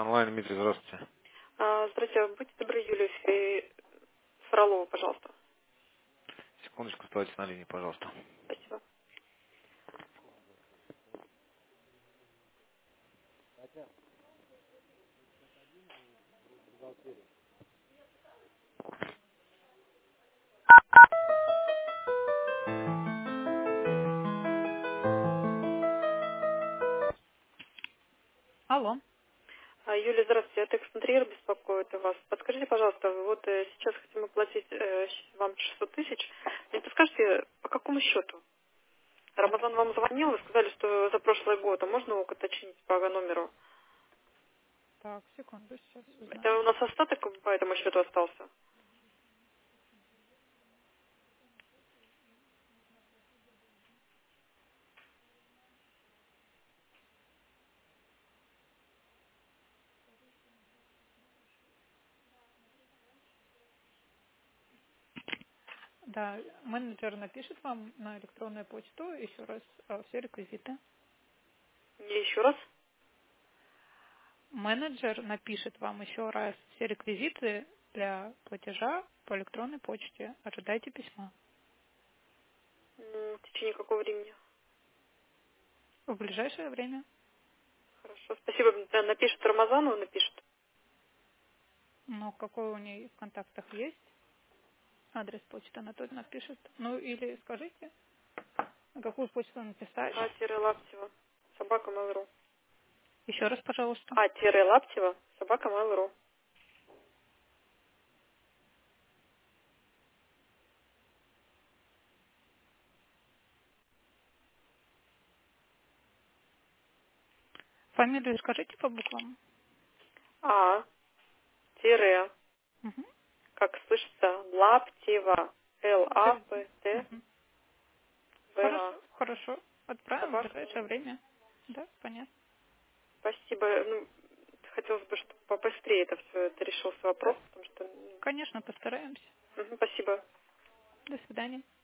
Онлайн, Дмитрий, здравствуйте. Здравствуйте, будьте добры, Юлия Фролова, пожалуйста. Секундочку, оставайтесь на линии, пожалуйста. Спасибо. Алло. Юлия, здравствуйте, это эксцентриер беспокоит вас. Подскажите, пожалуйста, вот сейчас хотим оплатить вам 600 тысяч. Не подскажете, по какому счету? Рамазан вам звонил, вы сказали, что за прошлый год, а можно его уточнить по номеру? Так, секунду, сейчас Это узнаю. у нас остаток по этому счету остался? Да, менеджер напишет вам на электронную почту еще раз все реквизиты. Или еще раз? Менеджер напишет вам еще раз все реквизиты для платежа по электронной почте. Ожидайте письма. В течение какого времени? В ближайшее время. Хорошо, спасибо. Да, напишет Рамазану, напишет. Но какой у нее в контактах есть адрес почты, она тоже напишет. Ну или скажите, на какую почту написать. А-Лаптева, собака Mail.ru. Еще раз, пожалуйста. А-Лаптева, собака Mail.ru. Фамилию скажите по буквам. А, тире, Угу. как слышится, Лаптева, Мгм. Лаптева, Хорошо, хорошо. Отправим в собака. ближайшее время. Да, понятно. Спасибо. Ну, хотелось бы, чтобы побыстрее это решился вопрос, Да, потому что... конечно, постараемся. Спасибо. До свидания.